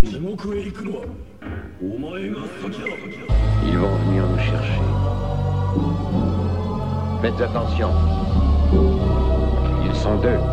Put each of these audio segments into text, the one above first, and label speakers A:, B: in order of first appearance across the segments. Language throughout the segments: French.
A: Ils vont
B: venir nous chercher. Faites attention. Ils sont deux.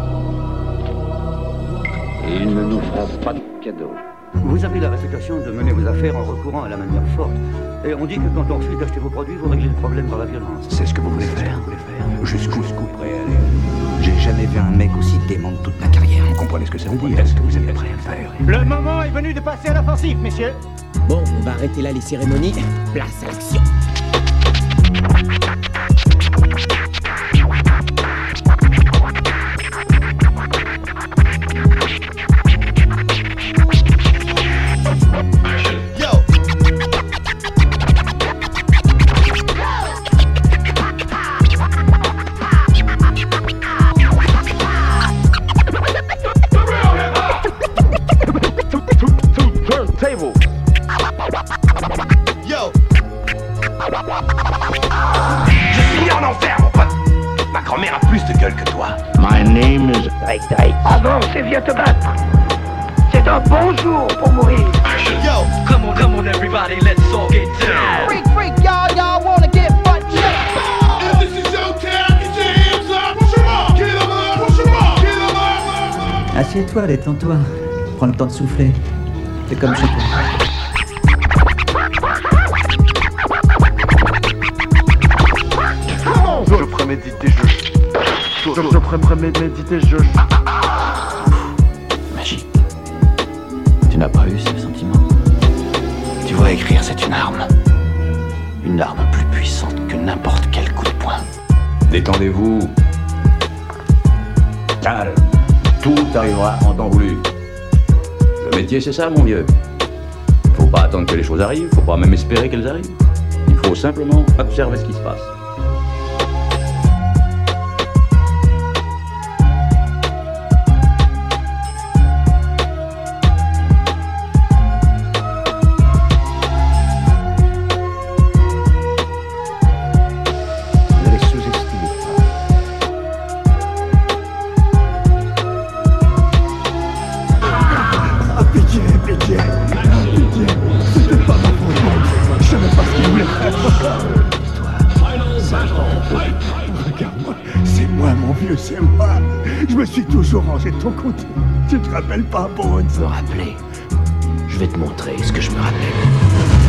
B: Et ils ne nous feront pas de cadeaux.
C: Vous avez la réputation de mener vos affaires en recourant à la manière forte. Et on dit que quand on refuse d'acheter vos produits, vous réglez le problème par la violence.
D: C'est ce que vous voulez faire. Jusqu'où prêt à aller? J'ai jamais vu un mec aussi dément de toute ma carrière. Vous comprenez ce que ça veut dire? Est-ce que vous êtes prêt à le faire?
C: Le moment est venu de passer à l'offensive, messieurs.
E: Bon, on va arrêter là les cérémonies. Place à l'action.
B: My name is
F: Drake. Avance et viens te battre. C'est un bon jour pour mourir.
G: Yo, come on everybody, let's all get down.
H: Freak, y'all wanna get butt checked.
I: If this is your town, get your hands up. Push 'em up, get 'em up, push 'em up, get 'em up.
J: Assieds-toi, détends-toi. Prends le temps de souffler. C'est comme chez toi.
K: Je prémédite des jeux. Je prémédite des jeux.
D: Magique. Tu n'as pas eu ce sentiment? Tu vois, écrire, c'est une arme. Une arme plus puissante que n'importe quel coup de poing.
L: Détendez-vous. Calme. Tout arrivera en temps voulu. Le métier, c'est ça, mon vieux. Faut pas attendre que les choses arrivent, faut pas même espérer qu'elles arrivent. Il faut simplement observer ce qui se passe.
I: Regarde-moi, c'est moi mon vieux, c'est moi. Je me suis toujours rangé de ton côté. Tu te rappelles pas, Bones?
D: Me rappeler. Je vais te montrer ce que je me rappelle.